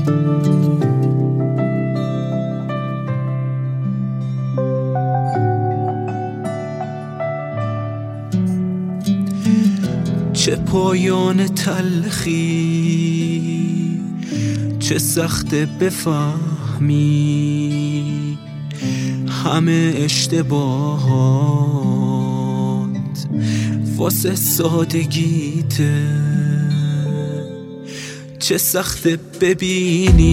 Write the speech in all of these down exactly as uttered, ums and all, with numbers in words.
چه پایان تلخی، چه سخت بفهمی همه اشتباهات واسه سادگیته. چه سخت ببینی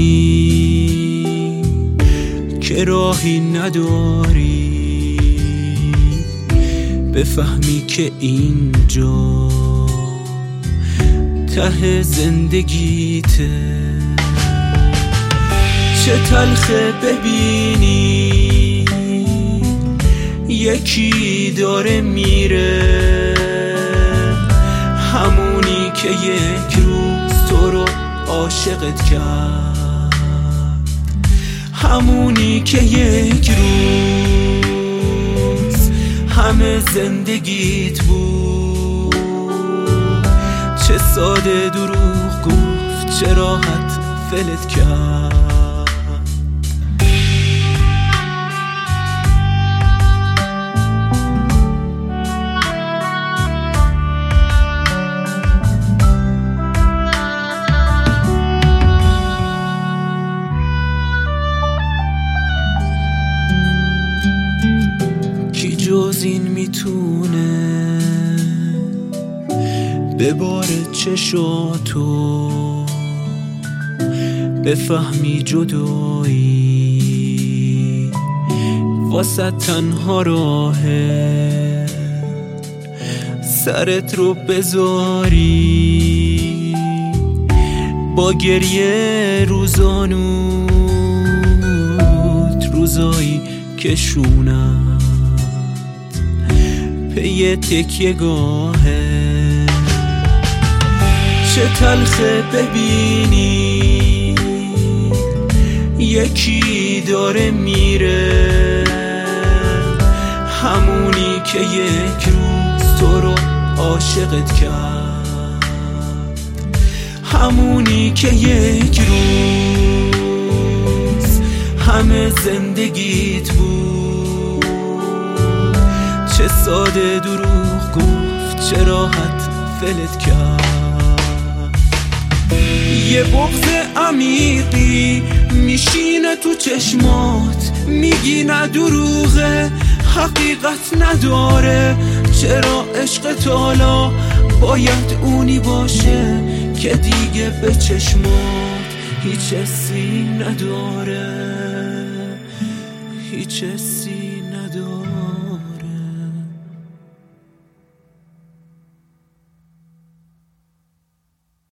که راهی نداری، بفهمی که اینجا ته زندگیته. چه تلخه ببینی یکی داره میره، همونی که یک روز تو رو عاشقت کرد، همونی که یک روز همه زندگیت بود. چه ساده دروغ گفت، چه راحت فلت کرد. کی جز این میتونه ببار چشاتو بفهمی جدایی واسه تنها راهه، سرت رو بذاری با گریه روزانوت، روزایی که شونت پی تکیه گاهه. چه تلخه ببینی یکی داره میره، همونی که یک روز تو رو عاشقت کرد، همونی که یک روز همه زندگیت بود. چه ساده دروغ گفت، چه راحت فلت کرد. یه بغض عمیقی میشینه تو چشمات، میگی نه دروغه، حقیقت نداره. چرا عشق حالا باید اونی باشه که دیگه به چشمات هیچ حسی نداره، هیچ حسی